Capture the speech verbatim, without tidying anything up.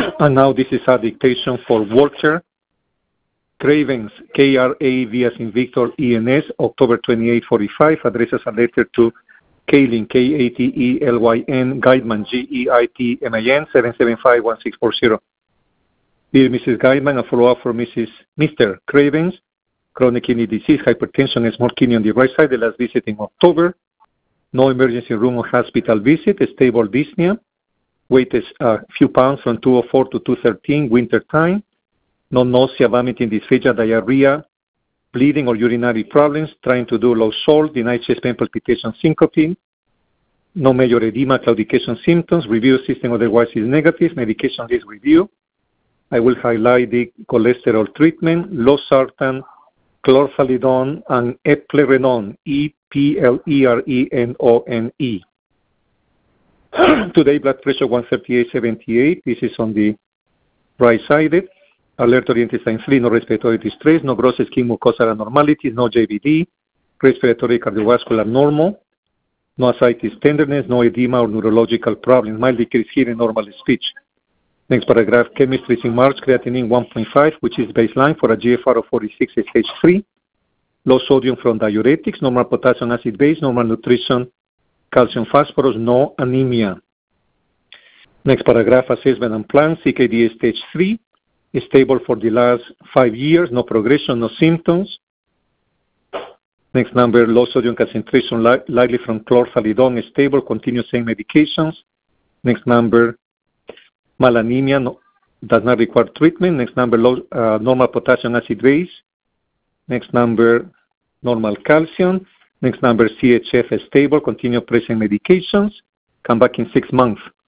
And now this is a dictation for Walter Cravens, K R A V as in Victor, E N S, October twenty-eighth, forty-five, addresses a letter to Kaylin, K A T E L Y N, Guidman, G E I T M I N, seven seven five one six four zero. Dear Missus Guidman, a follow-up for Missus Mister Cravens, chronic kidney disease, hypertension, and small kidney on the right side, the last visit in October. No emergency room or hospital visit, stable dyspnea. Weight is a few pounds from two oh four to two thirteen, winter time. No nausea, vomiting, dysphagia, diarrhea, bleeding or urinary problems, trying to do low salt, denied chest pain, palpitation, syncope. No major edema, claudication symptoms. Review system otherwise is negative. Medication list review. I will highlight the cholesterol treatment, losartan, chlorphalidone, and eplerenone, E P L E R E N O N E. Today, blood pressure one thirty-eight seventy-eight. This is on the right-sided. Alert oriented sign three, no respiratory distress, no gross skin mucosal abnormalities, no J V D, respiratory cardiovascular normal, no ascites tenderness, no edema or neurological problems, mild decreased hearing, normal speech. Next paragraph, chemistry in March, creatinine one point five, which is baseline for a G F R of forty-six, stage three, low sodium from diuretics, normal potassium acid base, normal nutrition, calcium phosphorus, no anemia. Next paragraph, assessment and plan, C K D A stage three, stable for the last five years, no progression, no symptoms. Next number, low sodium concentration, li likely from chlorphalidone, stable, continue same medications. Next number, malanemia, no, does not require treatment. Next number, low, uh, normal potassium acid base. Next number, normal calcium. Next number, C H F stable, continue present medications. Come back in six months.